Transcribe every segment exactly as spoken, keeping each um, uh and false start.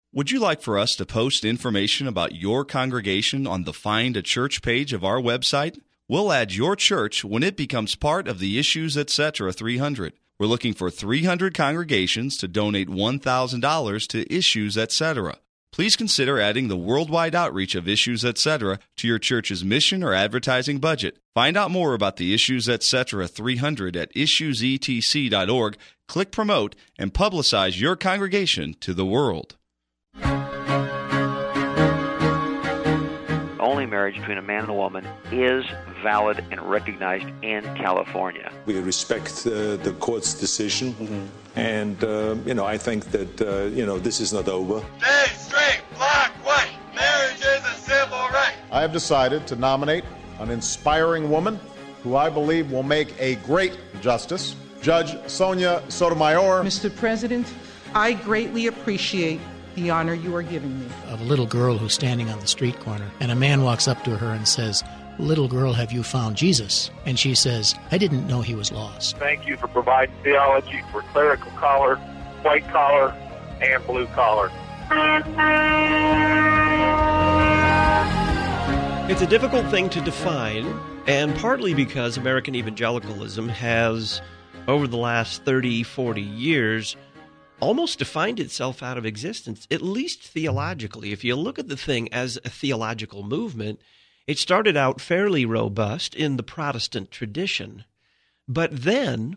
Would you like for us to post information about your congregation on the Find a Church page of our website? We'll add your church when it becomes part of the Issues Etc. three hundred. We're looking for three hundred congregations to donate one thousand dollars to Issues Etc. Please consider adding the worldwide outreach of Issues Etc. to your church's mission or advertising budget. Find out more about the Issues Etc. three hundred at issues e t c dot org. Click Promote and publicize your congregation to the world. Only marriage between a man and a woman is valid and recognized in California. We respect uh, the court's decision, mm-hmm. and uh, you know, I think that uh, you know, this is not over. Stay straight, black, white. Marriage is a civil right. I have decided to nominate an inspiring woman who I believe will make a great justice, Judge Sonia Sotomayor. Mister President, I greatly appreciate the honor you are giving me. Of a little girl who's standing on the street corner, and a man walks up to her and says, "Little girl, have you found Jesus?" And she says, "I didn't know he was lost." Thank you for providing theology for clerical collar, white collar, and blue collar. It's a difficult thing to define, and partly because American evangelicalism has, over the last thirty, forty years, almost defined itself out of existence, at least theologically. If you look at the thing as a theological movement, it started out fairly robust in the Protestant tradition, but then,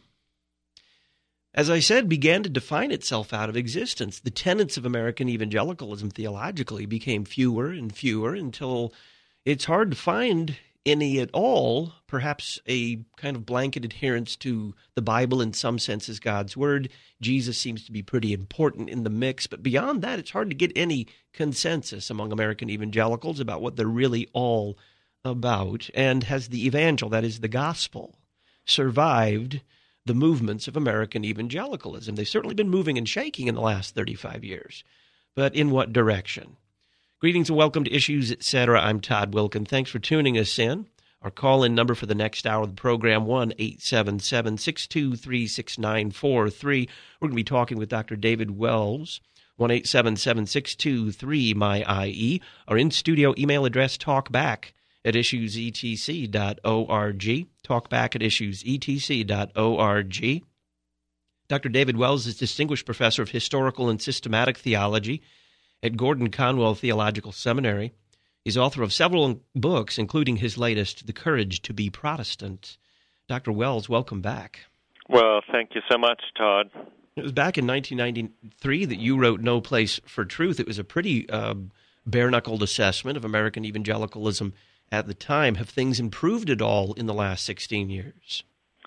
as I said, began to define itself out of existence. The tenets of American evangelicalism theologically became fewer and fewer until it's hard to find any at all, perhaps a kind of blanket adherence to the Bible in some sense as God's Word. Jesus seems to be pretty important in the mix, but beyond that, it's hard to get any consensus among American evangelicals about what they're really all about. And has the evangel, that is the gospel, survived the movements of American evangelicalism? They've certainly been moving and shaking in the last thirty-five years, but in what direction? Greetings and welcome to Issues, et cetera. I'm Todd Wilkin. Thanks for tuning us in. Our call-in number for the next hour of the program, one eight seven seven, six two three, six nine four three. We're going to be talking with Doctor David Wells, one eight seven seven, six two three, M Y I E. Our in-studio email address, talkback at issues e t c dot org. Talkback at issues e t c dot org. Doctor David Wells is Distinguished Professor of Historical and Systematic Theology at Gordon Conwell Theological Seminary. He's author of several books, including his latest, The Courage to be Protestant. Doctor Wells, welcome back. Well, thank you so much, Todd. It was back in nineteen ninety-three that you wrote No Place for Truth. It was a pretty uh, bare-knuckled assessment of American evangelicalism at the time. Have things improved at all in the last sixteen years?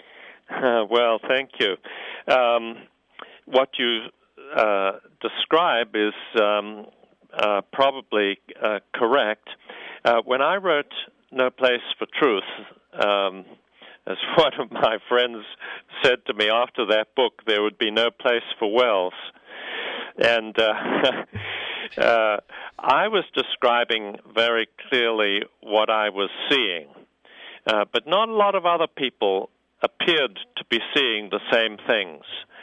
Uh, well, thank you. Um, what you uh, describe is um, uh, probably uh, correct. Uh, when I wrote No Place for Truth, um, as one of my friends said to me after that book, there would be no place for Wells. And uh, uh, I was describing very clearly what I was seeing, uh, but not a lot of other people appeared to be seeing the same things.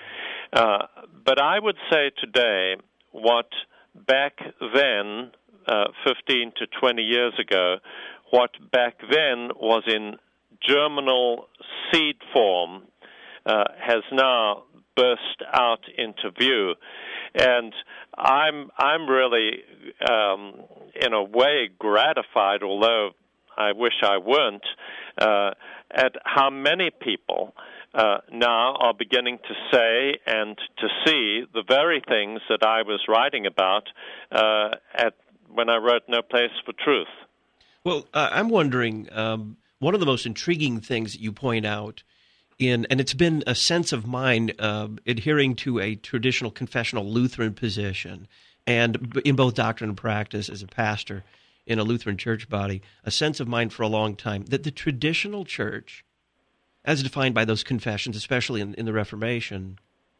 Uh, but I would say today what back then, uh, fifteen to twenty years ago, what back then was in germinal seed form uh, has now burst out into view. And I'm I'm really, um, in a way, gratified, although I wish I weren't, uh, at how many people uh, now are beginning to say and to see the very things that I was writing about uh, at when I wrote No Place for Truth. Well, uh, I'm wondering, um, one of the most intriguing things that you point out in, and it's been a sense of mine uh, adhering to a traditional confessional Lutheran position, and in both doctrine and practice as a pastor in a Lutheran church body, a sense of mine for a long time that the traditional church, as defined by those confessions, especially in, in the Reformation,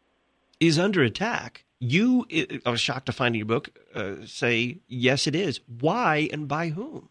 is under attack. You, I was shocked to find in your book, uh, say, yes, it is. Why and by whom?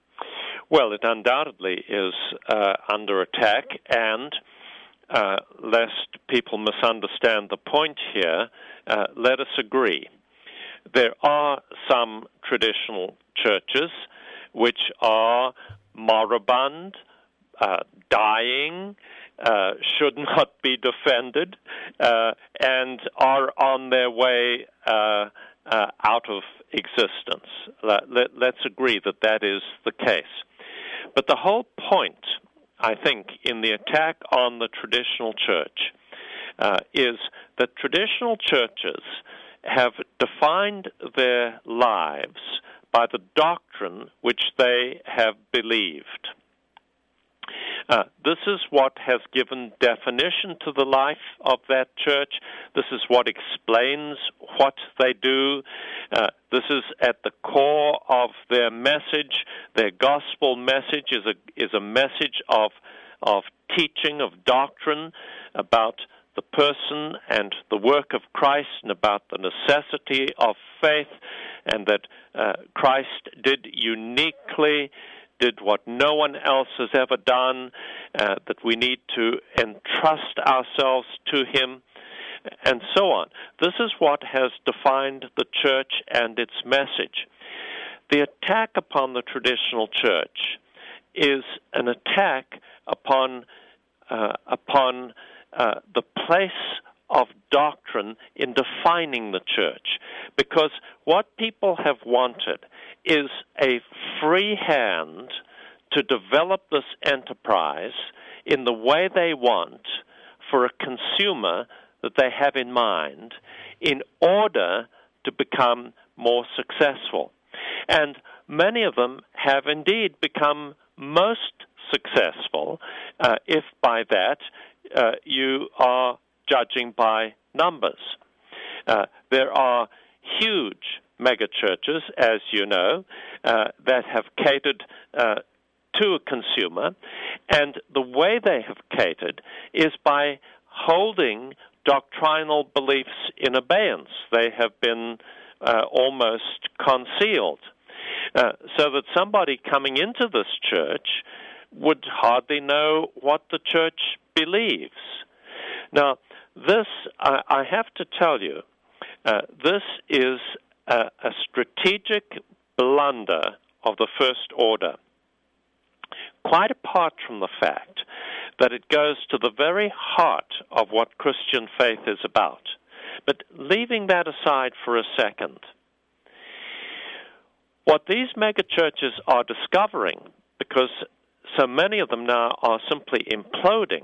Well, it undoubtedly is uh, under attack, and uh, lest people misunderstand the point here, uh, let us agree. there are some traditional churches which are moribund, uh, dying, uh, should not be defended, uh, and are on their way uh, uh, out of existence. Let, let, let's agree that that is the case. But the whole point, I think, in the attack on the traditional church uh, is that traditional churches have defined their lives by the doctrine which they have believed. Uh, this is what has given definition to the life of that church. This is what explains what they do. Uh, this is at the core of their message. Their gospel message is a is a message of of teaching, of doctrine about the person and the work of Christ, and about the necessity of faith, and that uh, Christ did uniquely, did what no one else has ever done, uh, that we need to entrust ourselves to Him, and so on. This is what has defined the church and its message. The attack upon the traditional church is an attack upon uh, upon uh, the place of doctrine in defining the church, because what people have wanted is a free hand to develop this enterprise in the way they want for a consumer that they have in mind in order to become more successful. And many of them have indeed become most successful, uh, if by that uh, you are judging by numbers. Uh, there are huge megachurches, as you know, uh, that have catered uh, to a consumer, and the way they have catered is by holding doctrinal beliefs in abeyance. They have been uh, almost concealed, uh, so that somebody coming into this church would hardly know what the church believes. Now, this, I, I have to tell you, uh, this is a, a strategic blunder of the first order, quite apart from the fact that it goes to the very heart of what Christian faith is about. But leaving that aside for a second, what these megachurches are discovering, because so many of them now are simply imploding,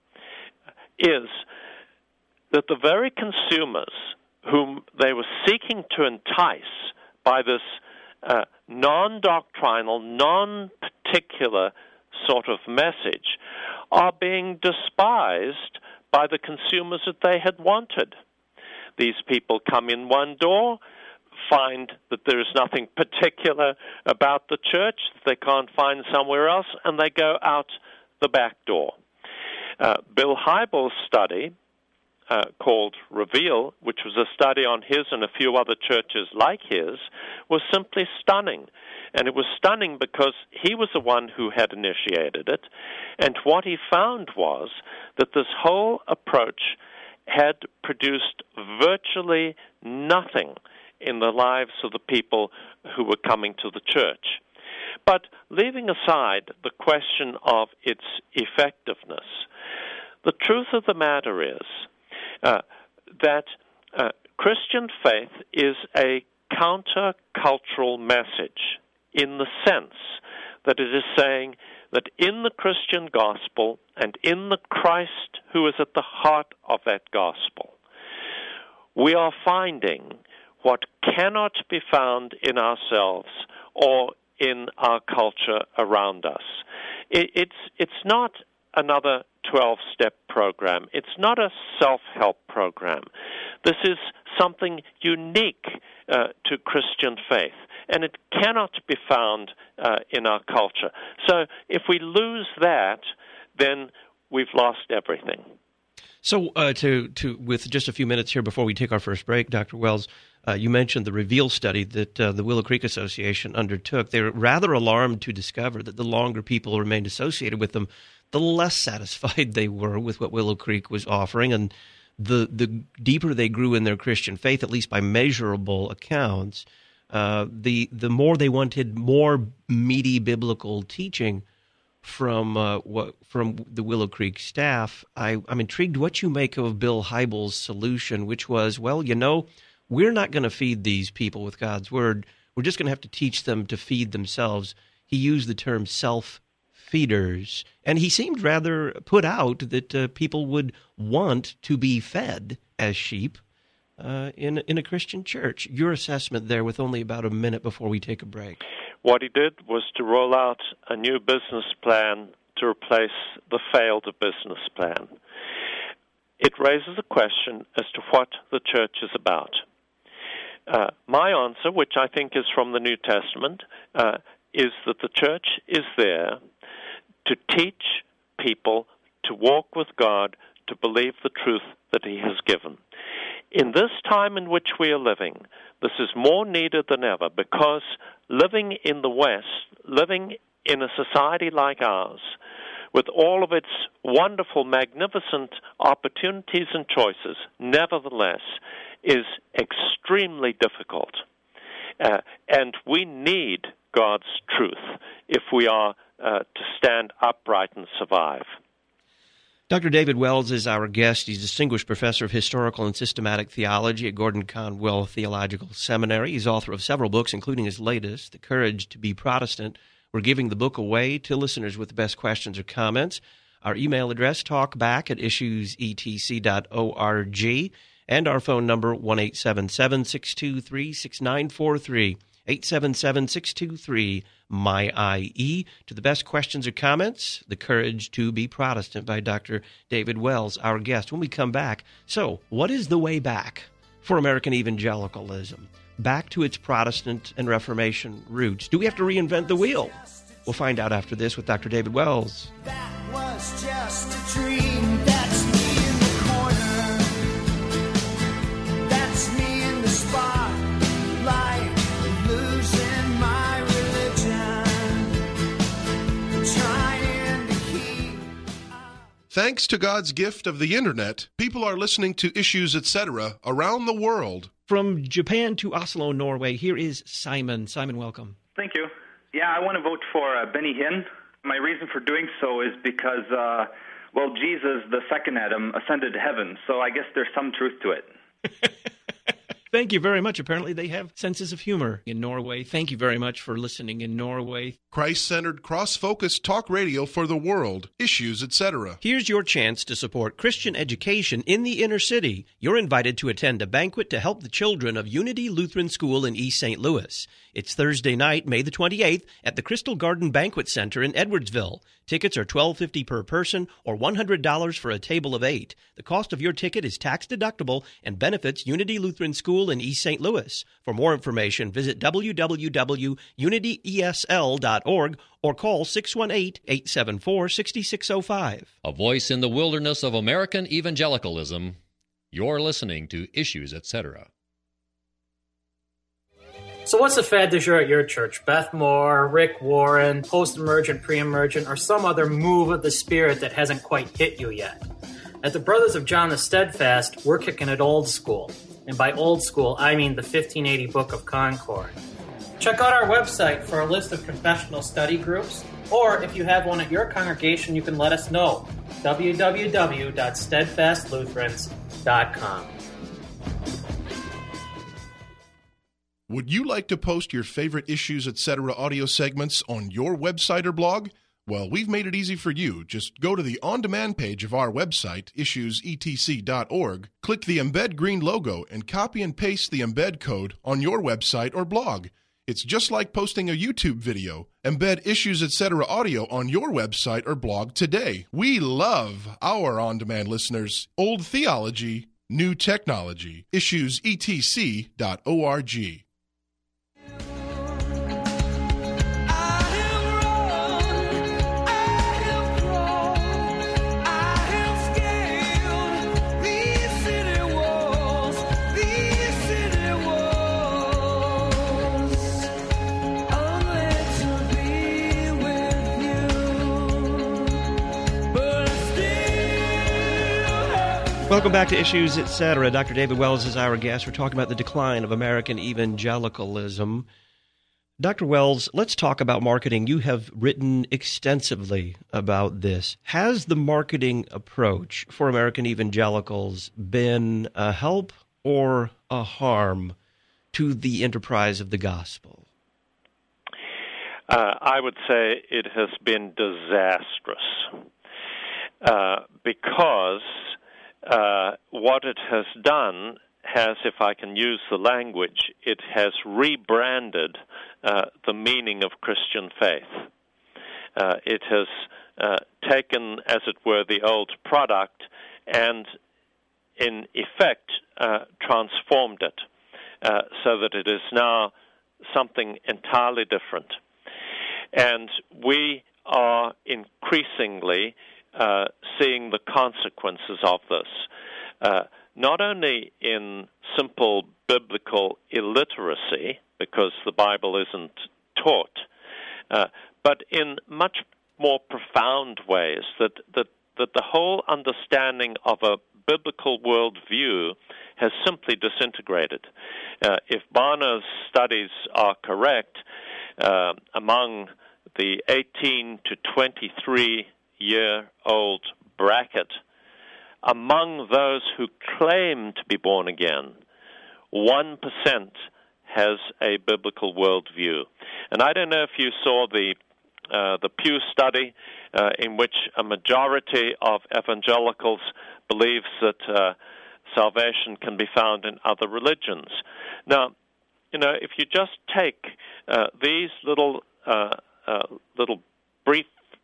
is that the very consumers whom they were seeking to entice by this uh, non-doctrinal, non-particular sort of message are being despised by the consumers that they had wanted. These people come in one door, find that there is nothing particular about the church that they can't find somewhere else, and they go out the back door. Uh, Bill Hybels' study, uh, called Reveal, which was a study on his and a few other churches like his, was simply stunning. And it was stunning because he was the one who had initiated it, and what he found was that this whole approach had produced virtually nothing in the lives of the people who were coming to the church. But leaving aside the question of its effectiveness, the truth of the matter is uh, that uh, Christian faith is a countercultural message in the sense that it is saying that in the Christian gospel and in the Christ who is at the heart of that gospel, we are finding what cannot be found in ourselves or in our culture around us. It, it's, it's not another twelve-step program. It's not a self-help program. This is something unique uh, to Christian faith, and it cannot be found uh, in our culture. So if we lose that, then we've lost everything. So uh, to, to with just a few minutes here before we take our first break, Doctor Wells, uh, you mentioned the Reveal study that uh, the Willow Creek Association undertook. They were rather alarmed to discover that the longer people remained associated with them, the less satisfied they were with what Willow Creek was offering, and the the deeper they grew in their Christian faith, at least by measurable accounts, uh, the the more they wanted more meaty biblical teaching from uh, what from the Willow Creek staff. I, I'm intrigued what you make of Bill Hybels' solution, which was, well, you know, we're not going to feed these people with God's word. We're just going to have to teach them to feed themselves. He used the term self-feeders, and he seemed rather put out that uh, people would want to be fed as sheep uh, in, in a Christian church. Your assessment there with only about a minute before we take a break. What he did was to roll out a new business plan to replace the failed business plan. It raises a question as to what the church is about. Uh, my answer, which I think is from the New Testament, uh, is that the church is there to teach people to walk with God, to believe the truth that He has given. In this time in which we are living, this is more needed than ever, because living in the West, living in a society like ours, with all of its wonderful, magnificent opportunities and choices, nevertheless, is extremely difficult. Uh, and we need God's truth if we are uh, to stand upright and survive. Doctor David Wells is our guest. He's Distinguished Professor of Historical and Systematic Theology at Gordon Conwell Theological Seminary. He's author of several books, including his latest, The Courage to be Protestant. We're giving the book away to listeners with the best questions or comments. Our email address, talkback at issues e t c dot org, and our phone number, one eight seven seven, six two three, six nine four three, eight seven seven, six two three, M Y I E. To the best questions or comments, The Courage to be Protestant by Doctor David Wells, our guest. When we come back, so what is the way back for American evangelicalism? Back to its Protestant and Reformation roots. Do we have to reinvent the wheel? We'll find out after this with Doctor David Wells. That was just a dream. That's me in the corner. That's me in the spotlight, losing my religion, trying to keep. Thanks to God's gift of the internet, people are listening to Issues, et cetera around the world. From Japan to Oslo, Norway, here is Simon. Simon, welcome. Thank you. Yeah, I want to vote for uh, Benny Hinn. My reason for doing so is because, uh, well, Jesus, the second Adam, ascended to heaven, so I guess there's some truth to it. Thank you very much. Apparently they have senses of humor in Norway. Thank you very much for listening in Norway. Christ-centered, cross-focused talk radio for the world. Issues, et cetera. Here's your chance to support Christian education in the inner city. You're invited to attend a banquet to help the children of Unity Lutheran School in East Saint Louis. It's Thursday night, May the twenty-eighth, at the Crystal Garden Banquet Center in Edwardsville. Tickets are twelve dollars and fifty cents per person or one hundred dollars for a table of eight. The cost of your ticket is tax-deductible and benefits Unity Lutheran School in East Saint Louis. For more information, visit w w w dot unity e s l dot org or call six one eight, eight seven four, six six zero five. A voice in the wilderness of American evangelicalism. You're listening to Issues, et cetera. So what's the fad du jour at your church? Beth Moore, Rick Warren, post-emergent, pre-emergent, or some other move of the Spirit that hasn't quite hit you yet? At the Brothers of John the Steadfast, we're kicking it old school. And by old school, I mean the fifteen eighty Book of Concord. Check out our website for a list of confessional study groups, or if you have one at your congregation, you can let us know. w w w dot steadfast lutherans dot com. Would you like to post your favorite Issues, et cetera audio segments on your website or blog? Well, we've made it easy for you. Just go to the on-demand page of our website, issues e t c dot org, click the Embed Green logo, and copy and paste the embed code on your website or blog. It's just like posting a YouTube video. Embed Issues, et cetera audio on your website or blog today. We love our on-demand listeners. Old theology, new technology. issues e t c dot org. Welcome back to Issues, et cetera. Doctor David Wells is our guest. We're talking about the decline of American evangelicalism. Doctor Wells, let's talk about marketing. You have written extensively about this. Has the marketing approach for American evangelicals been a help or a harm to the enterprise of the gospel? Uh, I would say it has been disastrous uh, because uh, what it has done has, if I can use the language, it has rebranded uh, the meaning of Christian faith. Uh, it has uh, taken, as it were, the old product and, in effect, uh, transformed it uh, so that it is now something entirely different. And we are increasingly uh, seeing the consequences of this. Uh, not only in simple biblical illiteracy, because the Bible isn't taught, uh, but in much more profound ways, that, that, that the whole understanding of a biblical worldview has simply disintegrated. Uh, if Barna's studies are correct, uh, among the eighteen to twenty-three-year-old bracket, among those who claim to be born again, one percent has a biblical worldview. And I don't know if you saw the uh, the Pew study uh, in which a majority of evangelicals believes that uh, salvation can be found in other religions. Now, you know, if you just take uh, these little uh, uh, little brief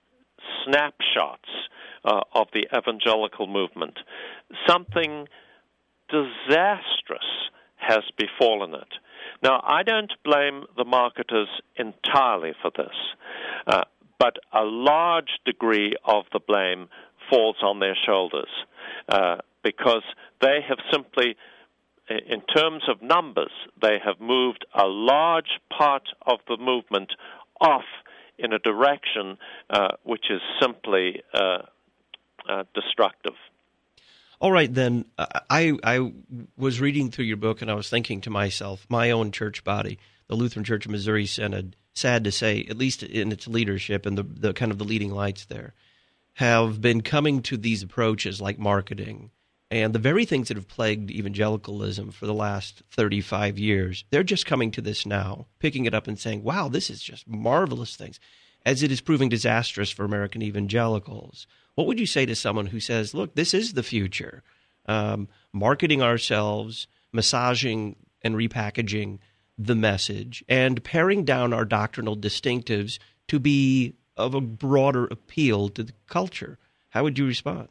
snapshots Uh, of the evangelical movement, something disastrous has befallen it. Now, I don't blame the marketers entirely for this, uh, but a large degree of the blame falls on their shoulders uh, because they have simply, in terms of numbers, they have moved a large part of the movement off in a direction uh, which is simply uh, Uh, destructive. All right, then. I, I was reading through your book, and I was thinking to myself, my own church body, the Lutheran Church of Missouri Synod, sad to say, at least in its leadership and the, the kind of the leading lights there, have been coming to these approaches like marketing and the very things that have plagued evangelicalism for the last thirty-five years. They're just coming to this now, picking it up and saying, wow, this is just marvelous things, as it is proving disastrous for American evangelicals. What would you say to someone who says, look, this is the future, um, marketing ourselves, massaging and repackaging the message, and paring down our doctrinal distinctives to be of a broader appeal to the culture? How would you respond?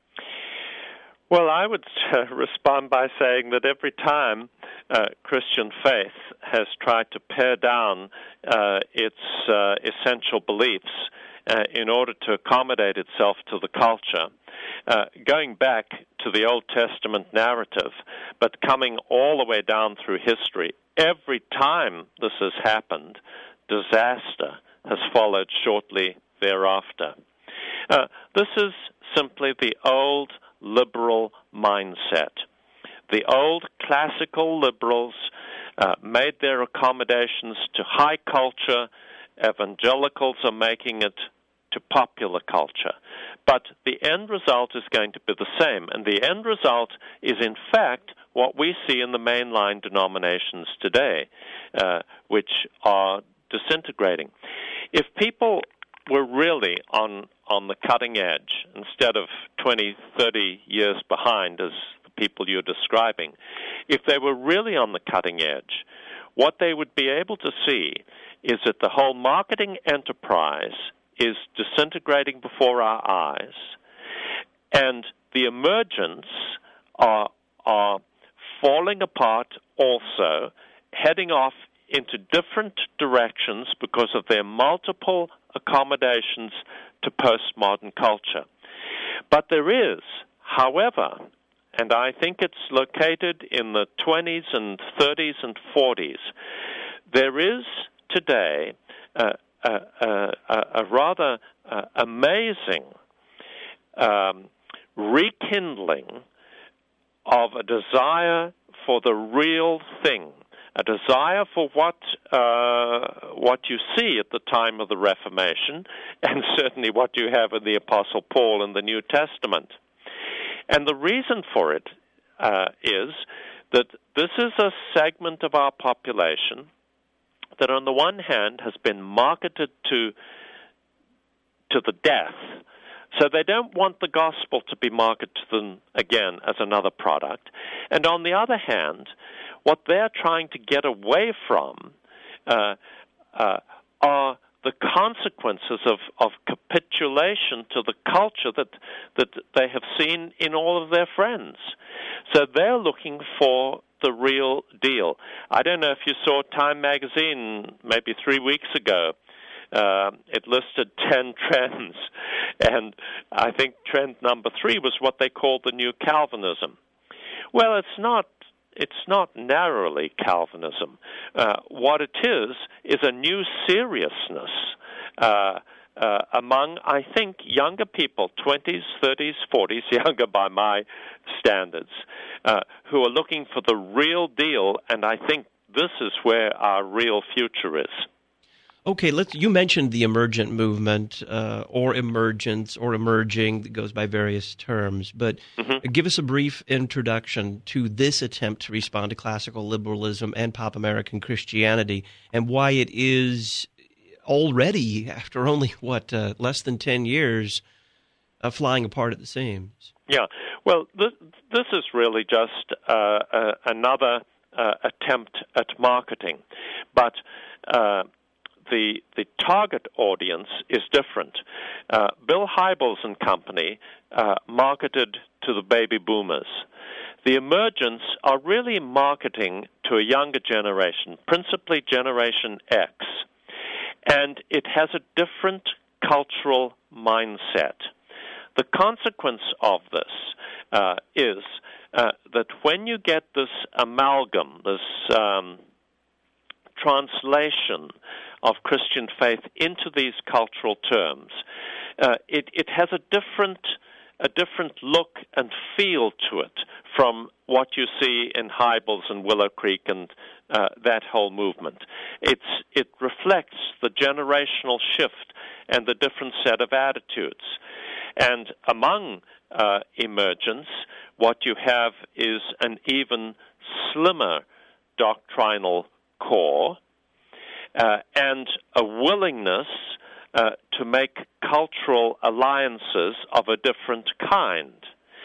Well, I would uh, respond by saying that every time uh, Christian faith has tried to pare down uh, its uh, essential beliefs uh, in order to accommodate itself to the culture, uh, going back to the Old Testament narrative, but coming all the way down through history, every time this has happened, disaster has followed shortly thereafter. Uh, this is simply the old liberal mindset. The old classical liberals uh, made their accommodations to high culture. Evangelicals are making it to popular culture. But the end result is going to be the same, and the end result is, in fact, what we see in the mainline denominations today, uh, which are disintegrating. If people were really on on the cutting edge, instead of twenty, thirty years behind, as the people you're describing, if they were really on the cutting edge, what they would be able to see is that the whole marketing enterprise is disintegrating before our eyes, and the emergents are, are falling apart also, heading off into different directions because of their multiple accommodations to postmodern culture. But there is, however, and I think it's located in the twenties and thirties and forties, there is today uh, a, a, a, a rather uh, amazing um, rekindling of a desire for the real thing, a desire for what uh, what you see at the time of the Reformation, and certainly what you have in the Apostle Paul in the New Testament. And the reason for it uh, is that this is a segment of our population that on the one hand has been marketed to to the death. So they don't want the gospel to be marketed to them again as another product. And on the other hand, what they're trying to get away from uh, uh, are the consequences of, of capitulation to the culture that that they have seen in all of their friends. So they're looking for the real deal. I don't know if you saw Time magazine maybe three weeks ago. Uh, it listed ten trends, and I think trend number three was what they called the new Calvinism. Well, it's not It's not narrowly Calvinism. Uh, what it is is a new seriousness uh, uh, among, I think, younger people, twenties, thirties, forties, younger by my standards, uh, who are looking for the real deal, and I think this is where our real future is. Okay, let's. You mentioned the emergent movement, uh, or emergence, or emerging, that goes by various terms. But mm-hmm. give us a brief introduction to this attempt to respond to classical liberalism and pop American Christianity, and why it is already, after only, what, uh, less than ten years, uh, flying apart at the seams. Yeah, well, this, this is really just uh, uh, another uh, attempt at marketing. But... Uh, The, the target audience is different. Uh, Bill Hybels and company uh, marketed to the baby boomers. The emergents are really marketing to a younger generation, principally Generation X. And it has a different cultural mindset. The consequence of this uh, is uh, that when you get this amalgam, this um, translation of Christian faith into these cultural terms, uh, it, it has a different a different look and feel to it from what you see in Hybels and Willow Creek and uh, that whole movement. It's it reflects the generational shift and the different set of attitudes. And among uh, emergents, what you have is an even slimmer doctrinal core, Uh, and a willingness uh, to make cultural alliances of a different kind.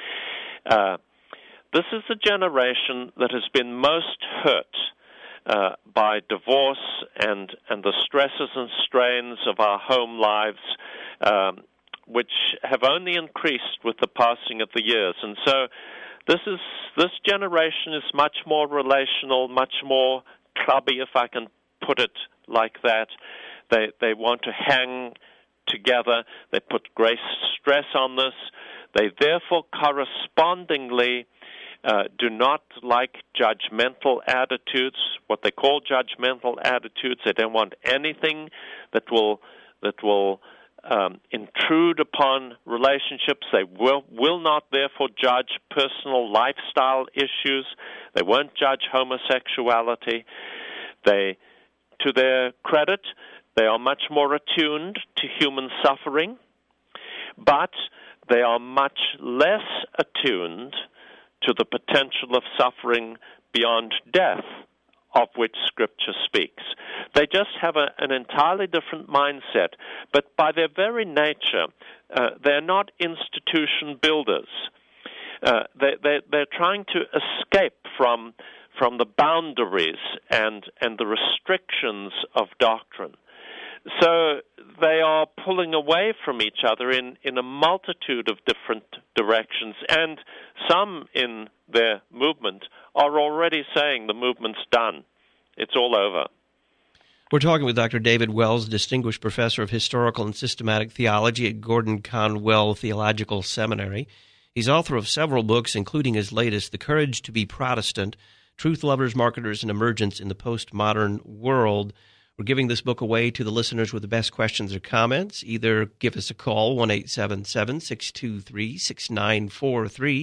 Uh, this is a generation that has been most hurt uh, by divorce and, and the stresses and strains of our home lives, um, which have only increased with the passing of the years. And so this is this generation is much more relational, much more clubby, if I can put it like that. They they want to hang together. They put great stress on this. They therefore correspondingly uh, do not like judgmental attitudes, what they call judgmental attitudes. They don't want anything that will that will um, intrude upon relationships. They will will not therefore judge personal lifestyle issues. They won't judge homosexuality. They To their credit, they are much more attuned to human suffering, but they are much less attuned to the potential of suffering beyond death, of which Scripture speaks. They just have a, an entirely different mindset, but by their very nature, uh, they're not institution builders. Uh, they, they, they're trying to escape from from the boundaries and, and the restrictions of doctrine. So they are pulling away from each other in, in a multitude of different directions, and some in their movement are already saying the movement's done. It's all over. We're talking with Doctor David Wells, Distinguished Professor of Historical and Systematic Theology at Gordon Conwell Theological Seminary. He's author of several books, including his latest, The Courage to be Protestant, Truth Lovers, Marketers, and Emergence in the Postmodern World. We're giving this book away to the listeners with the best questions or comments. Either give us a call, one eight seven seven, six two three, six nine four three,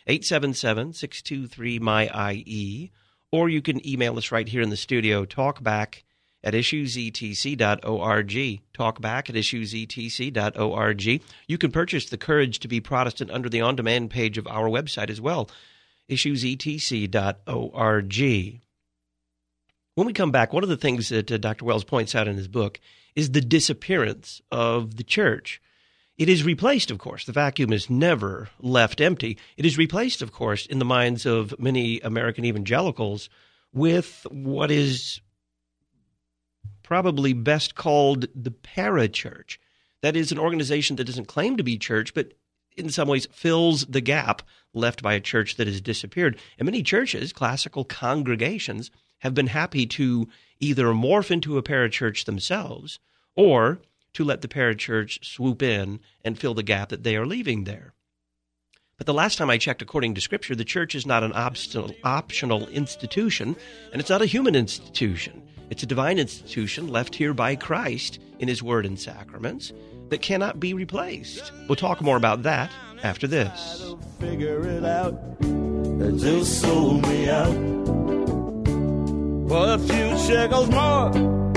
eight seven seven, six two three, M Y I E, or you can email us right here in the studio, talkback at issues e t c dot org, talkback at issues e t c dot org. You can purchase The Courage to be Protestant under the on-demand page of our website as well, issues e t c dot org. When we come back, one of the things that uh, Doctor Wells points out in his book is the disappearance of the church. It is replaced, of course. The vacuum is never left empty. It is replaced, of course, in the minds of many American evangelicals with what is probably best called the parachurch. That is an organization that doesn't claim to be church, but in some ways fills the gap left by a church that has disappeared. And many churches, classical congregations, have been happy to either morph into a parachurch themselves or to let the parachurch swoop in and fill the gap that they are leaving there. But the last time I checked, according to Scripture, the church is not an optional, optional institution, and it's not a human institution. It's a divine institution left here by Christ in His Word and sacraments that cannot be replaced. We'll talk more about that after this. Figure it out. They just sold me out for a few shekels more.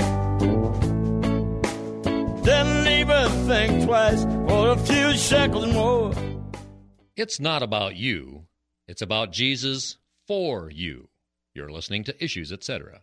Didn't even think twice for a few shekels more. It's not about you. It's about Jesus for you. You're listening to Issues, et cetera.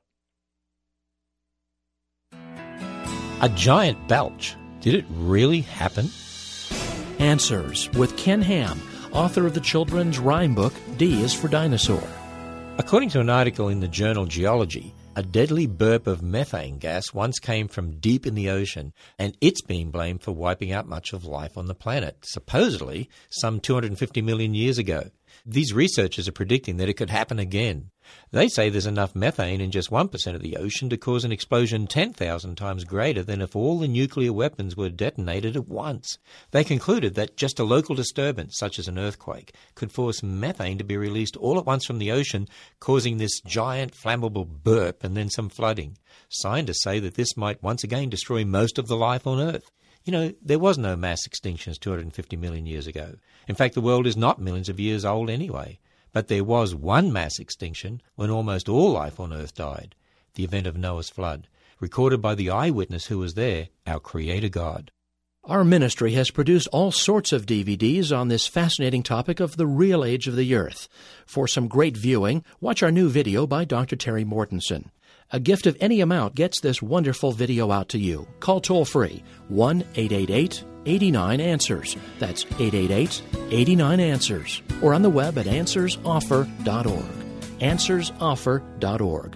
A giant belch. Did it really happen? Answers with Ken Ham, author of the children's rhyme book, D is for Dinosaur. According to an article in the journal Geology, a deadly burp of methane gas once came from deep in the ocean, and it's being blamed for wiping out much of life on the planet, supposedly some two hundred fifty million years ago. These researchers are predicting that it could happen again. They say there's enough methane in just one percent of the ocean to cause an explosion ten thousand times greater than if all the nuclear weapons were detonated at once. They concluded that just a local disturbance, such as an earthquake, could force methane to be released all at once from the ocean, causing this giant flammable burp and then some flooding. Scientists say that this might once again destroy most of the life on Earth. You know, there was no mass extinctions two hundred fifty million years ago. In fact, the world is not millions of years old anyway. But there was one mass extinction when almost all life on Earth died, the event of Noah's flood, recorded by the eyewitness who was there, our Creator God. Our ministry has produced all sorts of D V Ds on this fascinating topic of the real age of the Earth. For some great viewing, watch our new video by Doctor Terry Mortensen. A gift of any amount gets this wonderful video out to you. Call toll-free, one eight eight eight, eight nine, answers. That's eight eight eight, eight nine, answers. Or on the web at answers offer dot org. answers offer dot org.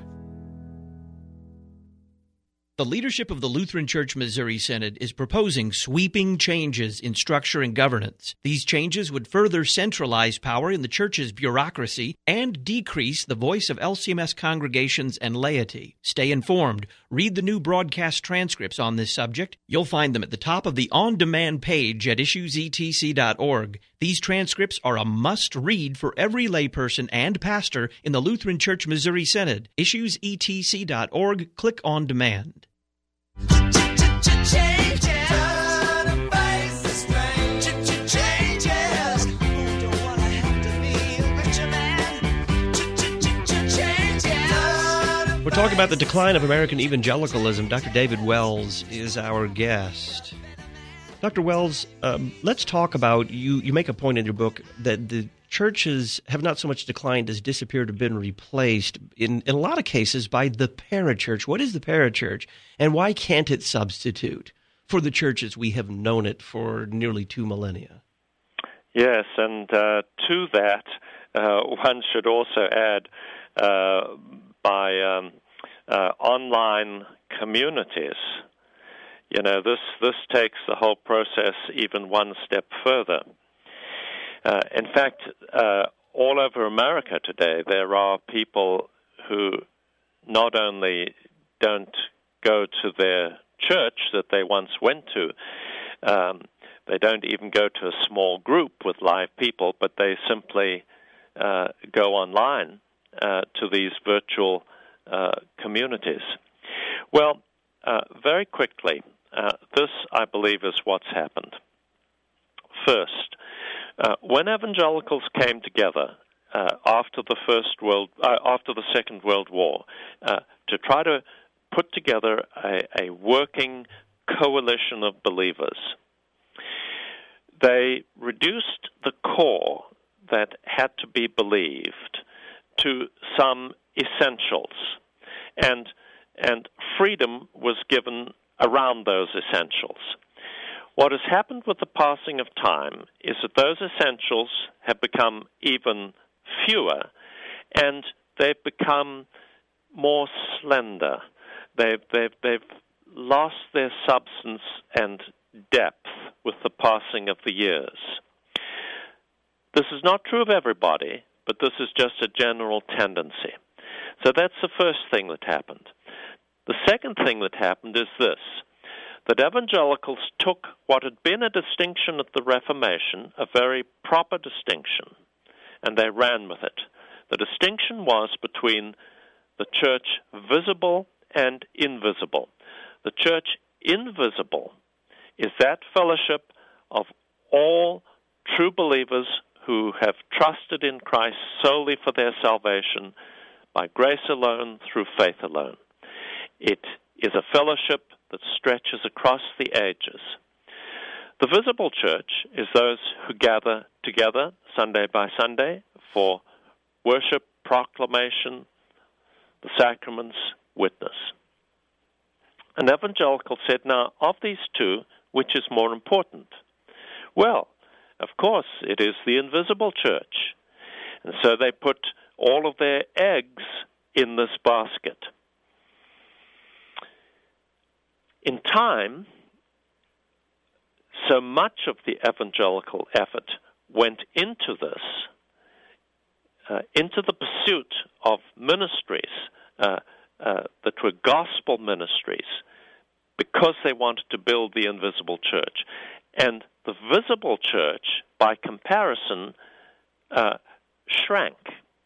The leadership of the Lutheran Church Missouri Synod is proposing sweeping changes in structure and governance. These changes would further centralize power in the church's bureaucracy and decrease the voice of L C M S congregations and laity. Stay informed. Read the new broadcast transcripts on this subject. You'll find them at the top of the on-demand page at issues e t c dot org. These transcripts are a must-read for every layperson and pastor in the Lutheran Church Missouri Synod. issues e t c dot org. Click on demand. We're talking about the decline of American evangelicalism. Doctor David Wells is our guest. Doctor Wells, um, let's talk about, you, you make a point in your book that the churches have not so much declined as disappeared or been replaced, in, in a lot of cases, by the parachurch. What is the parachurch, and why can't it substitute for the church as we have known it for nearly two millennia? Yes, and uh, to that, uh, one should also add uh, by um, uh, online communities. You know, this, this takes the whole process even one step further. Uh, in fact, uh, all over America today, there are people who not only don't go to their church that they once went to, um, they don't even go to a small group with live people, but they simply uh, go online uh, to these virtual uh, communities. Well, uh, very quickly, uh, this, I believe, is what's happened. First, Uh, when evangelicals came together uh, after the first world, uh, after the Second World War, uh, to try to put together a, a working coalition of believers, they reduced the core that had to be believed to some essentials, and and freedom was given around those essentials. What has happened with the passing of time is that those essentials have become even fewer, and they've become more slender. They've, they've, they've lost their substance and depth with the passing of the years. This is not true of everybody, but this is just a general tendency. So that's the first thing that happened. The second thing that happened is this, that evangelicals took what had been a distinction at the Reformation, a very proper distinction, and they ran with it. The distinction was between the church visible and invisible. The church invisible is that fellowship of all true believers who have trusted in Christ solely for their salvation by grace alone, through faith alone. It is a fellowship that stretches across the ages. The visible church is those who gather together Sunday by Sunday for worship, proclamation, the sacraments, witness. An evangelical said, now, of these two, which is more important? Well, of course, it is the invisible church. And so they put all of their eggs in this basket. In time, so much of the evangelical effort went into this, uh, into the pursuit of ministries uh, uh, that were gospel ministries, because they wanted to build the invisible church. And the visible church, by comparison, uh, shrank.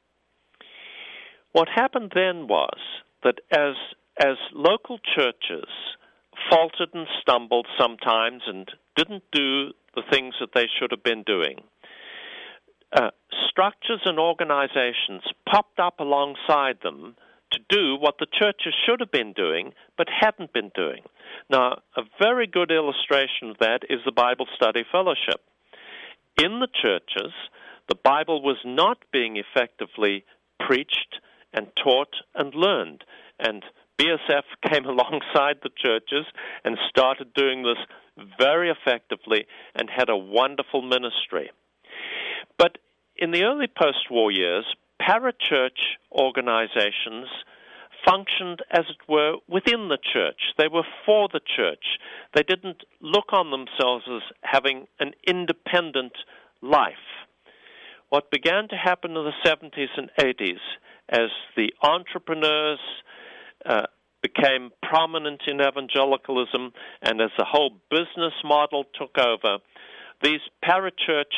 What happened then was that as as local churches faltered and stumbled sometimes and didn't do the things that they should have been doing, uh, structures and organizations popped up alongside them to do what the churches should have been doing but hadn't been doing. Now, a very good illustration of that is the Bible Study Fellowship. In the churches, the Bible was not being effectively preached and taught and learned, and B S F came alongside the churches and started doing this very effectively and had a wonderful ministry. But in the early post-war years, parachurch organizations functioned, as it were, within the church. They were for the church. They didn't look on themselves as having an independent life. What began to happen in the seventies and eighties as the entrepreneurs uh, became prominent in evangelicalism and as the whole business model took over, these parachurch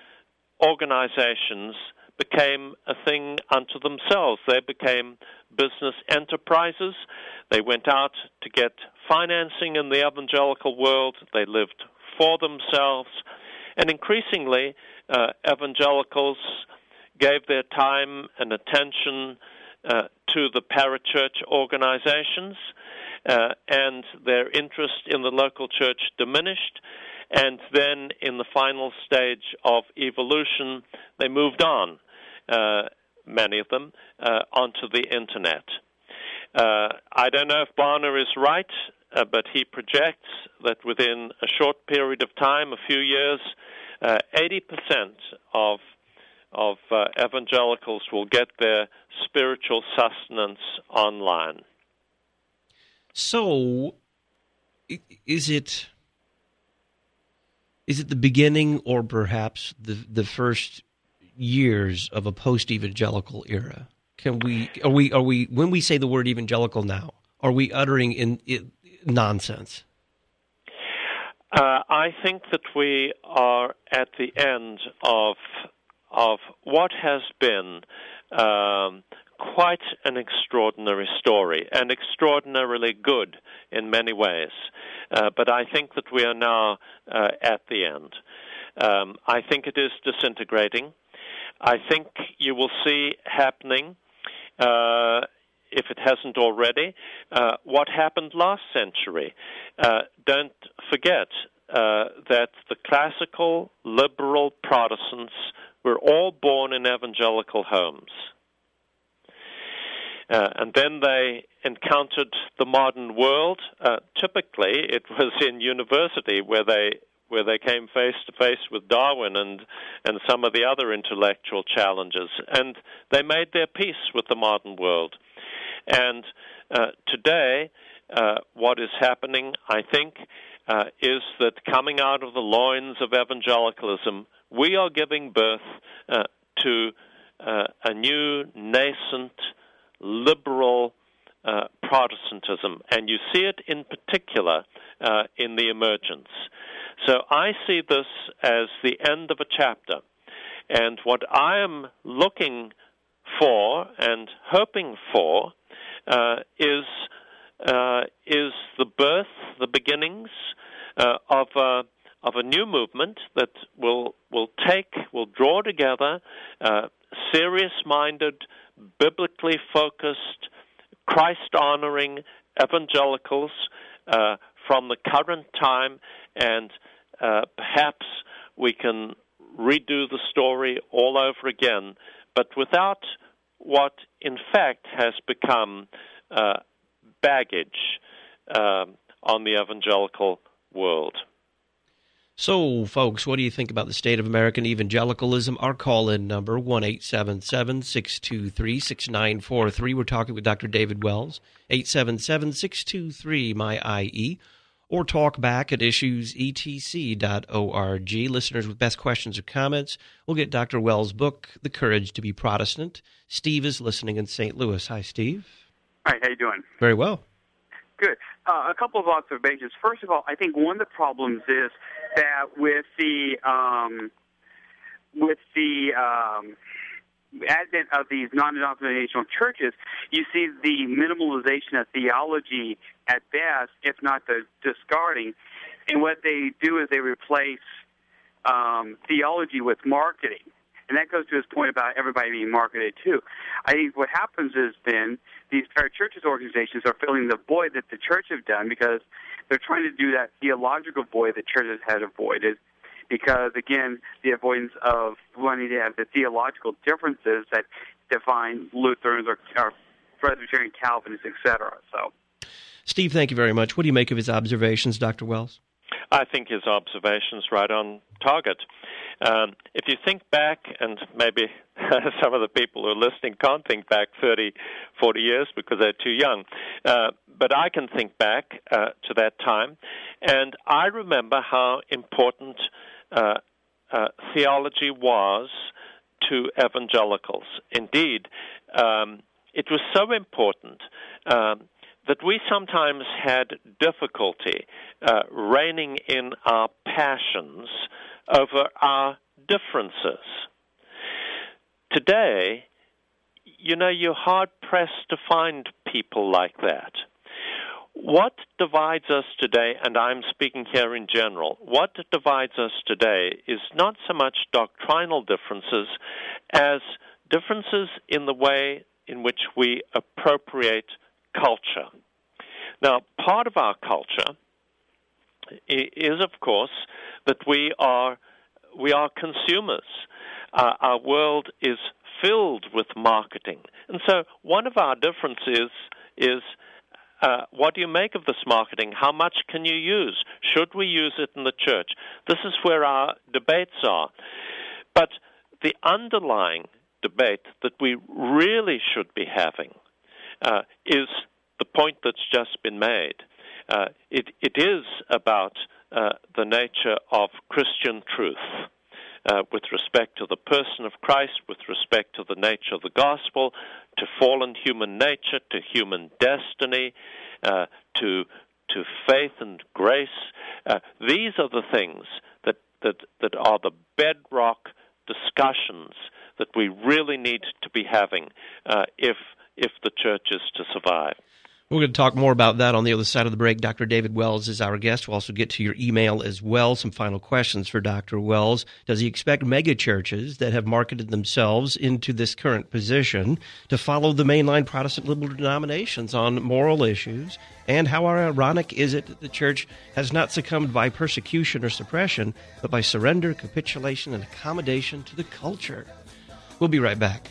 organizations became a thing unto themselves. They became business enterprises. They went out to get financing in the evangelical world. They lived for themselves. And increasingly, uh, evangelicals gave their time and attention uh, to the parachurch organizations, uh, and their interest in the local church diminished. And then in the final stage of evolution, they moved on, uh, many of them, uh, onto the Internet. Uh, I don't know if Barna is right, uh, but he projects that within a short period of time, a few years, uh, eighty percent of of uh, evangelicals will get their spiritual sustenance online. So, is it is it the beginning, or perhaps the the first years of a post-evangelical era? Can we are we are we when we say the word evangelical now, are we uttering in, in nonsense? Uh, I think that we are at the end of of what has been um, quite an extraordinary story, and extraordinarily good in many ways. Uh, but I think that we are now uh, at the end. Um, I think it is disintegrating. I think you will see happening, uh, if it hasn't already, uh, what happened last century. Uh, don't forget uh, that the classical liberal Protestants were all born in evangelical homes. Uh, and then they encountered the modern world. Uh, typically, it was in university where they where they came face to face with Darwin and and some of the other intellectual challenges, and they made their peace with the modern world. And uh, today, uh, what is happening, I think, uh, is that coming out of the loins of evangelicalism, we are giving birth uh, to uh, a new nascent liberal uh, Protestantism, and you see it in particular uh, in the emergence. So I see this as the end of a chapter, and what I am looking for and hoping for uh, is uh, is the birth, the beginnings uh, of a of a new movement that will will take, will draw together uh, serious-minded, biblically focused, Christ-honoring evangelicals uh, from the current time, and uh, perhaps we can redo the story all over again, but without what in fact has become uh, baggage uh, on the evangelical world. So, folks, what do you think about the state of American evangelicalism? Our call-in number, one eight seven seven, six two three, six nine four three. We're talking with Doctor David Wells, eight seven seven, six two three, M Y E, or talk back at issues e t c dot org. Listeners with best questions or comments will get Doctor Wells' book, The Courage to be Protestant. Steve is listening in Saint Louis. Hi, Steve. Hi, how you doing? Very well. Good. Uh, a couple of observations. First of all, I think one of the problems is that with the um, with the um, advent of these non-denominational churches, you see the minimalization of theology at best, if not the discarding. And what they do is they replace um, theology with marketing. And that goes to his point about everybody being marketed too. I think what happens is then these churches organizations are filling the void that the church have done because they're trying to do that theological void that churches had avoided. Because again, the avoidance of wanting to have the theological differences that define Lutherans or, or Presbyterian Calvinists, et cetera. So, Steve, thank you very much. What do you make of his observations, Doctor Wells? I think his observation's right on target. Um, if you think back, and maybe some of the people who are listening can't think back thirty, forty years because they're too young, uh, but I can think back uh, to that time, and I remember how important uh, uh, theology was to evangelicals. Indeed, um, it was so important um, that we sometimes had difficulty uh, reining in our passions over our differences. Today, you know, you're hard-pressed to find people like that. What divides us today, and I'm speaking here in general, what divides us today is not so much doctrinal differences as differences in the way in which we appropriate culture. Now, part of our culture is, of course, that we are we are consumers. Uh, our world is filled with marketing, and so one of our differences is uh, what do you make of this marketing? How much can you use? Should we use it in the church? This is where our debates are. But the underlying debate that we really should be having uh, is the point that's just been made. Uh, it, it is about uh, the nature of Christian truth uh, with respect to the person of Christ, with respect to the nature of the gospel, to fallen human nature, to human destiny, uh, to to faith and grace. Uh, these are the things that, that, that are the bedrock discussions that we really need to be having uh, if if the church is to survive. We're going to talk more about that on the other side of the break. Doctor David Wells is our guest. We'll also get to your email as well. Some final questions for Doctor Wells. Does he expect megachurches that have marketed themselves into this current position to follow the mainline Protestant liberal denominations on moral issues? And how ironic is it that the church has not succumbed by persecution or suppression, but by surrender, capitulation, and accommodation to the culture? We'll be right back.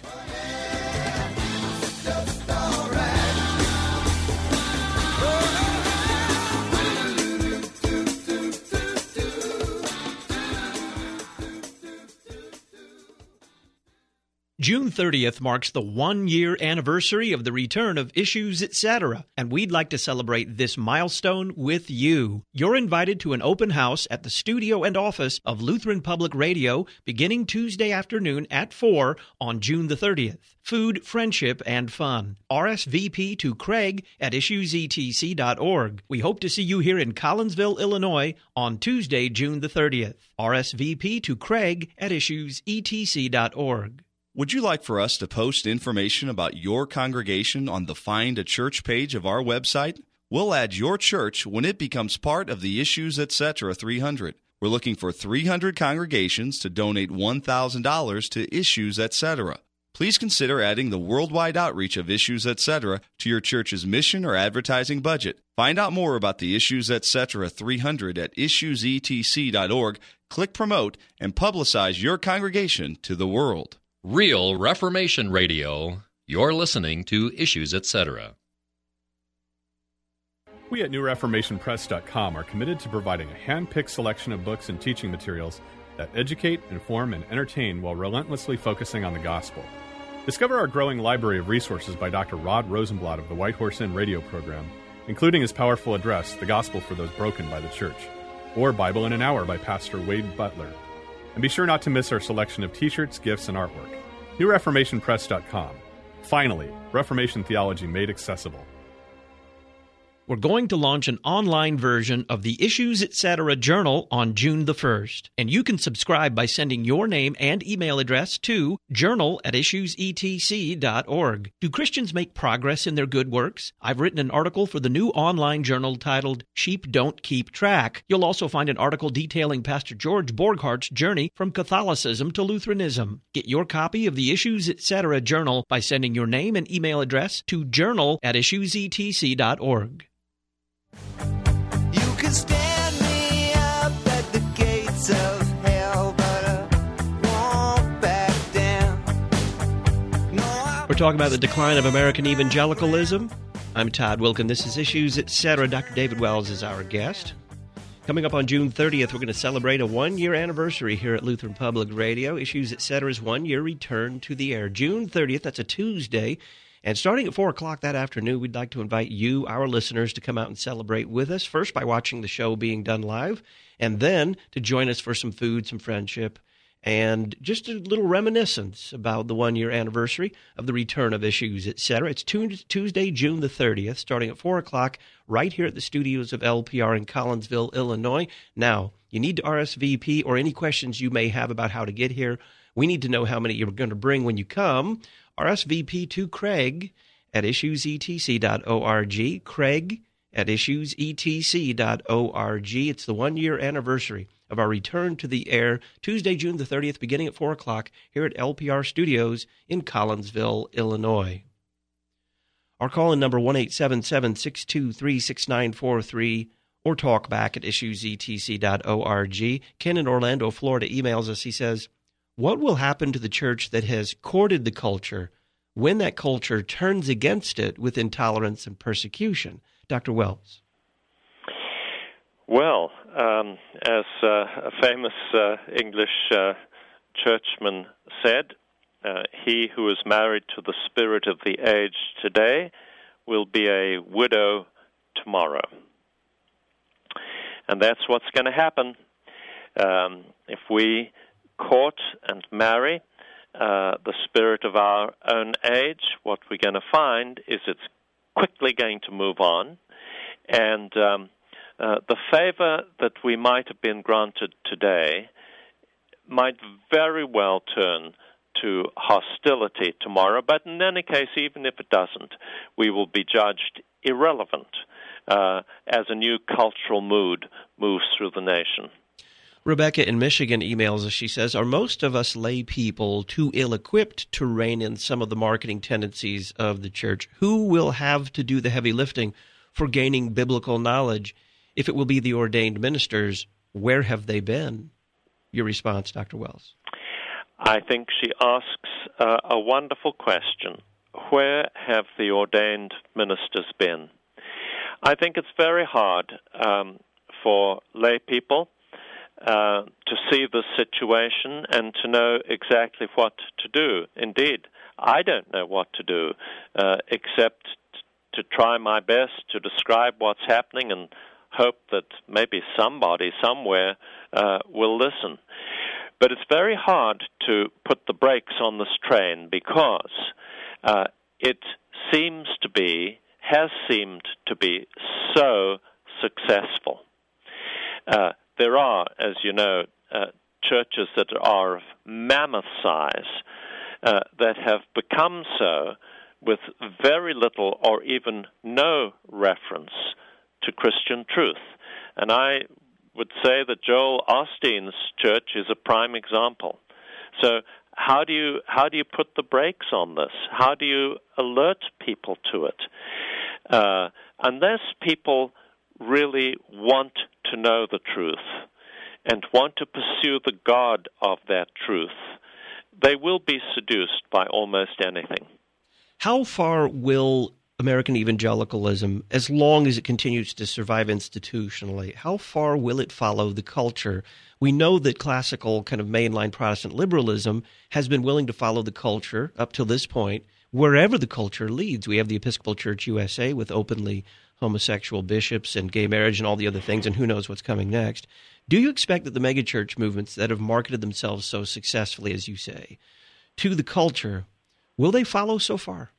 June thirtieth marks the one-year anniversary of the return of Issues, et cetera, and we'd like to celebrate this milestone with you. You're invited to an open house at the studio and office of Lutheran Public Radio beginning Tuesday afternoon at four on June the thirtieth. Food, friendship, and fun. R S V P to Craig at issues e t c dot org. We hope to see you here in Collinsville, Illinois on Tuesday, June the thirtieth. R S V P to Craig at issues e t c dot org. Would you like for us to post information about your congregation on the Find a Church page of our website? We'll add your church when it becomes part of the Issues, et cetera three hundred. We're looking for three hundred congregations to donate one thousand dollars to Issues, et cetera. Please consider adding the worldwide outreach of Issues, et cetera to your church's mission or advertising budget. Find out more about the Issues, et cetera three hundred at issues e t c dot org. Click Promote and publicize your congregation to the world. Real Reformation Radio. You're listening to Issues, et cetera. We at New Reformation Press dot com are committed to providing a hand-picked selection of books and teaching materials that educate, inform, and entertain while relentlessly focusing on the gospel. Discover our growing library of resources by Doctor Rod Rosenblatt of the White Horse Inn radio program, including his powerful address, The Gospel for Those Broken by the Church, or Bible in an Hour by Pastor Wade Butler. And be sure not to miss our selection of t-shirts, gifts, and artwork. New Reformation Press dot com. Finally, Reformation theology made accessible. We're going to launch an online version of the Issues, et cetera journal on June the first, and you can subscribe by sending your name and email address to journal at issues e t c dot org. Do Christians make progress in their good works? I've written an article for the new online journal titled Sheep Don't Keep Track. You'll also find an article detailing Pastor George Borghardt's journey from Catholicism to Lutheranism. Get your copy of the Issues, et cetera journal by sending your name and email address to journal at issues e t c dot org. You can stand me up at the gates of hell, but I won't back down. No, I We're talking about the decline of American evangelicalism. I'm Todd Wilkin. This is Issues, et cetera. Doctor David Wells is our guest. Coming up on June thirtieth, we're going to celebrate a one-year anniversary here at Lutheran Public Radio. Issues, et cetera's one-year return to the air. June thirtieth, that's a Tuesday. And starting at four o'clock that afternoon, we'd like to invite you, our listeners, to come out and celebrate with us, first by watching the show being done live, and then to join us for some food, some friendship, and just a little reminiscence about the one-year anniversary of the return of Issues, et cetera. It's Tuesday, June the thirtieth, starting at four o'clock, right here at the studios of L P R in Collinsville, Illinois. Now, you need to R S V P or any questions you may have about how to get here. We need to know how many you're going to bring when you come. R S V P to Craig at issues e t c dot org. Craig at issues e t c dot org. It's the one-year anniversary of our return to the air, Tuesday, June the thirtieth, beginning at four o'clock here at L P R Studios in Collinsville, Illinois. Our call-in number one eight seven seven, six two three, six nine four three or talk back at issues e t c dot org. Ken in Orlando, Florida emails us. He says, what will happen to the church that has courted the culture when that culture turns against it with intolerance and persecution? Doctor Wells. Well, um, as uh, a famous uh, English uh, churchman said, uh, he who is married to the spirit of the age today will be a widow tomorrow. And that's what's going to happen. Um, if we court and marry uh, the spirit of our own age, what we're going to find is it's quickly going to move on, and um, uh, the favor that we might have been granted today might very well turn to hostility tomorrow. But in any case, even if it doesn't, we will be judged irrelevant uh, as a new cultural mood moves through the nation. Rebecca in Michigan emails us. She says, are most of us lay people too ill-equipped to rein in some of the marketing tendencies of the church? Who will have to do the heavy lifting for gaining biblical knowledge? If it will be the ordained ministers, where have they been? Your response, Doctor Wells. I think she asks uh, a wonderful question. Where have the ordained ministers been? I think it's very hard um, for lay people uh, to see the situation and to know exactly what to do. Indeed, I don't know what to do uh, except to try my best to describe what's happening and hope that maybe somebody somewhere uh, will listen. But it's very hard to put the brakes on this train because uh, it seems to be, has seemed to be so successful. Uh, there are, as you know, uh, churches that are of mammoth size uh, that have become so with very little or even no reference to Christian truth. And I would say that Joel Osteen's church is a prime example. So how do you how do you put the brakes on this? How do you alert people to it? Uh, unless people really want to know the truth and want to pursue the God of that truth, they will be seduced by almost anything. How far will American evangelicalism, as long as it continues to survive institutionally, how far will it follow the culture? We know that classical kind of mainline Protestant liberalism has been willing to follow the culture up till this point, wherever the culture leads. We have the Episcopal Church U S A with openly homosexual bishops and gay marriage and all the other things, and who knows what's coming next. Do you expect that the megachurch movements that have marketed themselves so successfully, as you say, to the culture, will they follow so far?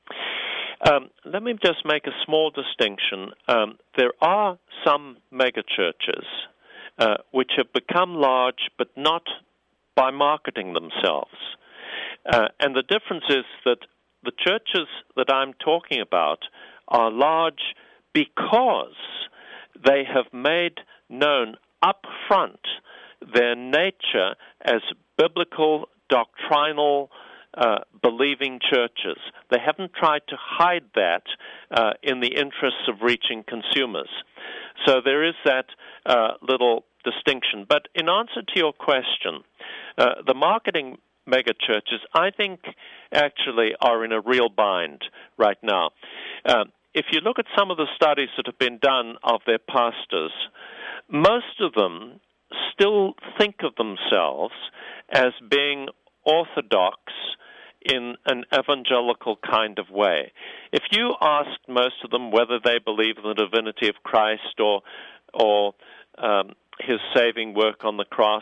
Um, let me just make a small distinction. Um, there are some megachurches uh, which have become large, but not by marketing themselves. Uh, and the difference is that the churches that I'm talking about are large because they have made known up front their nature as biblical, doctrinal, Uh, believing churches. They haven't tried to hide that uh, in the interests of reaching consumers. So there is that uh, little distinction. But in answer to your question, uh, the marketing megachurches, I think, actually are in a real bind right now. Uh, if you look at some of the studies that have been done of their pastors, most of them still think of themselves as being orthodox in an evangelical kind of way. If you asked most of them whether they believe in the divinity of Christ or or um, his saving work on the cross,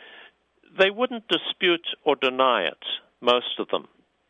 they wouldn't dispute or deny it, most of them.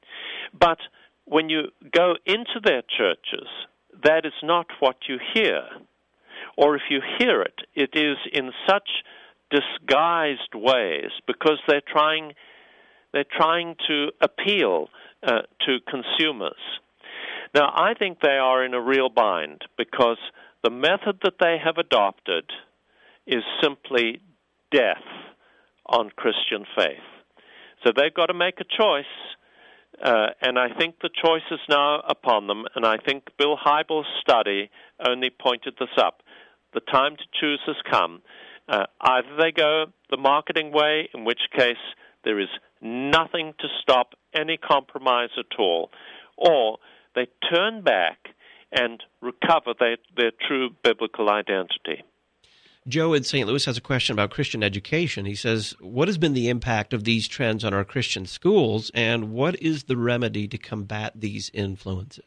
But when you go into their churches, that is not what you hear. Or if you hear it, it is in such disguised ways because they're trying They're trying to appeal uh, to consumers. Now, I think they are in a real bind because the method that they have adopted is simply death on Christian faith. So they've got to make a choice, uh, and I think the choice is now upon them, and I think Bill Hybels' study only pointed this up. The time to choose has come. Uh, either they go the marketing way, in which case there is nothing to stop any compromise at all, or they turn back and recover their, their true biblical identity. Joe in Saint Louis has a question about Christian education. He says, what has been the impact of these trends on our Christian schools, and what is the remedy to combat these influences?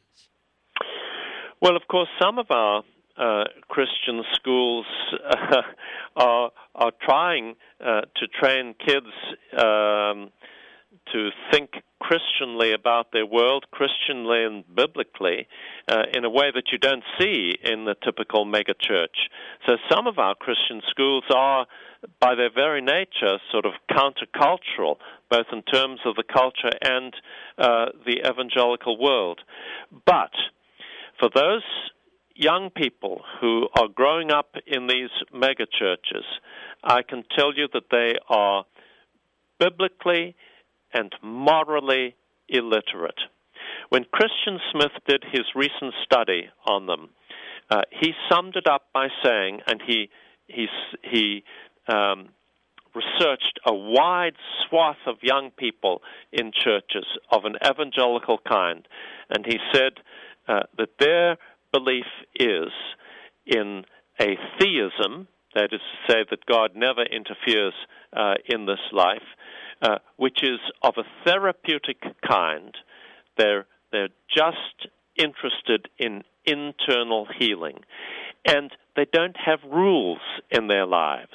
Well, of course, some of our uh, Christian schools uh, are, are trying uh, to train kids um, to think Christianly about their world, Christianly and biblically, uh, in a way that you don't see in the typical megachurch. So some of our Christian schools are, by their very nature, sort of countercultural, both in terms of the culture and uh, the evangelical world. But for those young people who are growing up in these megachurches, I can tell you that they are biblically and morally illiterate. When Christian Smith did his recent study on them, uh, he summed it up by saying, and he he he um, researched a wide swath of young people in churches of an evangelical kind, and he said uh, that their belief is in a theism, that is to say that God never interferes uh, in this life, uh, which is of a therapeutic kind. They're, they're just interested in internal healing, and they don't have rules in their lives.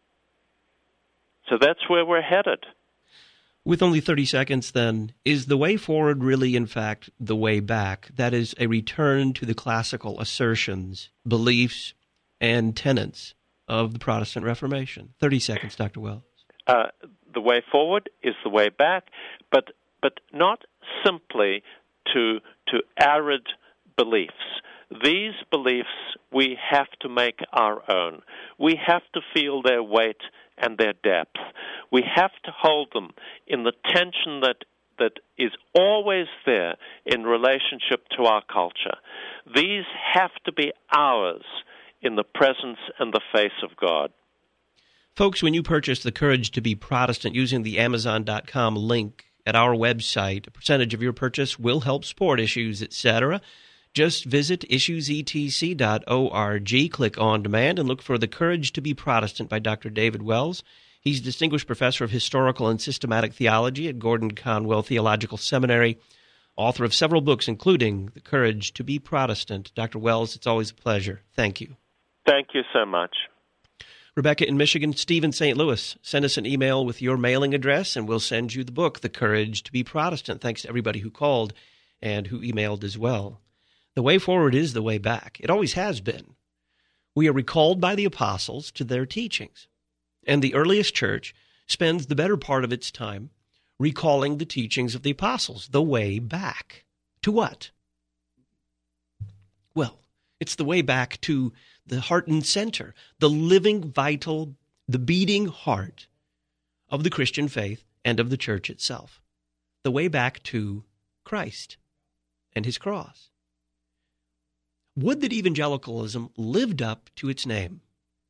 So that's where we're headed. With only thirty seconds, then, is the way forward really, in fact, the way back? That is, a return to the classical assertions, beliefs, and tenets of the Protestant Reformation? thirty seconds, Doctor Wells. Uh, the way forward is the way back, but but not simply to to arid beliefs. These beliefs we have to make our own. We have to feel their weight and their depth. We have to hold them in the tension that that is always there in relationship to our culture. These have to be ours in the presence and the face of God. Folks, when you purchase The Courage to be Protestant using the Amazon dot com link at our website, a percentage of your purchase will help support Issues, et cetera. Just visit issues e t c dot org, click On Demand, and look for The Courage to be Protestant by Doctor David Wells. He's Distinguished Professor of Historical and Systematic Theology at Gordon Conwell Theological Seminary, author of several books, including The Courage to be Protestant. Doctor Wells, it's always a pleasure. Thank you. Thank you so much. Rebecca in Michigan, Steve in Saint Louis, send us an email with your mailing address, and we'll send you the book, The Courage to be Protestant. Thanks to everybody who called and who emailed as well. The way forward is the way back. It always has been. We are recalled by the apostles to their teachings, and the earliest church spends the better part of its time recalling the teachings of the apostles, the way back. To what? Well, it's the way back to the heart and center, the living, vital, the beating heart of the Christian faith and of the church itself. The way back to Christ and his cross. Would that evangelicalism lived up to its name.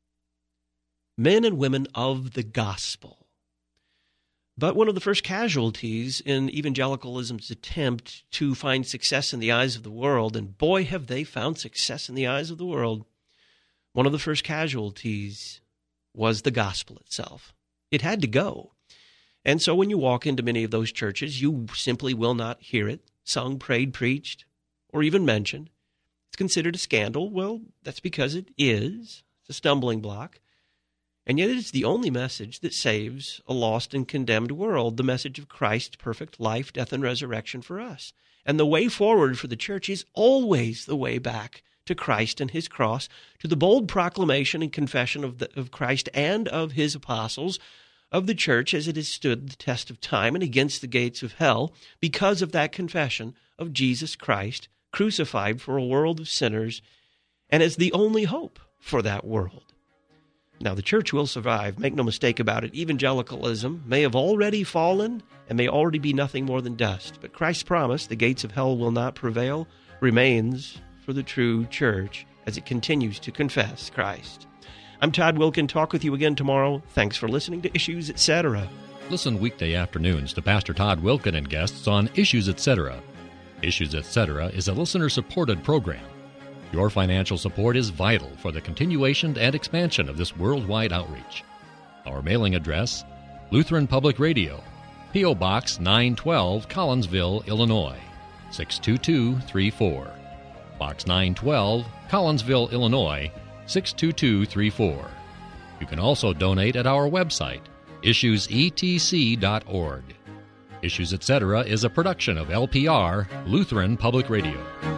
Men and women of the gospel. But one of the first casualties in evangelicalism's attempt to find success in the eyes of the world, and boy, have they found success in the eyes of the world, one of the first casualties was the gospel itself. It had to go. And so when you walk into many of those churches, you simply will not hear it sung, prayed, preached, or even mentioned. It's considered a scandal. Well, that's because it is. It's a stumbling block. And yet it is the only message that saves a lost and condemned world, the message of Christ's perfect life, death, and resurrection for us. And the way forward for the church is always the way back to Christ and his cross, to the bold proclamation and confession of, the, of Christ and of his apostles, of the church as it has stood the test of time and against the gates of hell, because of that confession of Jesus Christ, crucified for a world of sinners, and as the only hope for that world. Now, the church will survive, make no mistake about it. Evangelicalism may have already fallen and may already be nothing more than dust, but Christ's promise, the gates of hell will not prevail, remains for the true church as it continues to confess Christ. I'm Todd Wilkin. Talk with you again tomorrow. Thanks for listening to Issues, et cetera. Listen weekday afternoons to Pastor Todd Wilkin and guests on Issues, et cetera. Issues, et cetera is a listener-supported program. Your financial support is vital for the continuation and expansion of this worldwide outreach. Our mailing address, Lutheran Public Radio, P O. Box nine twelve, Collinsville, Illinois, six two two three four. Box nine twelve, Collinsville, Illinois, six two two three four. You can also donate at our website, issues e t c dot org. Issues Etc. is a production of L P R, Lutheran Public Radio.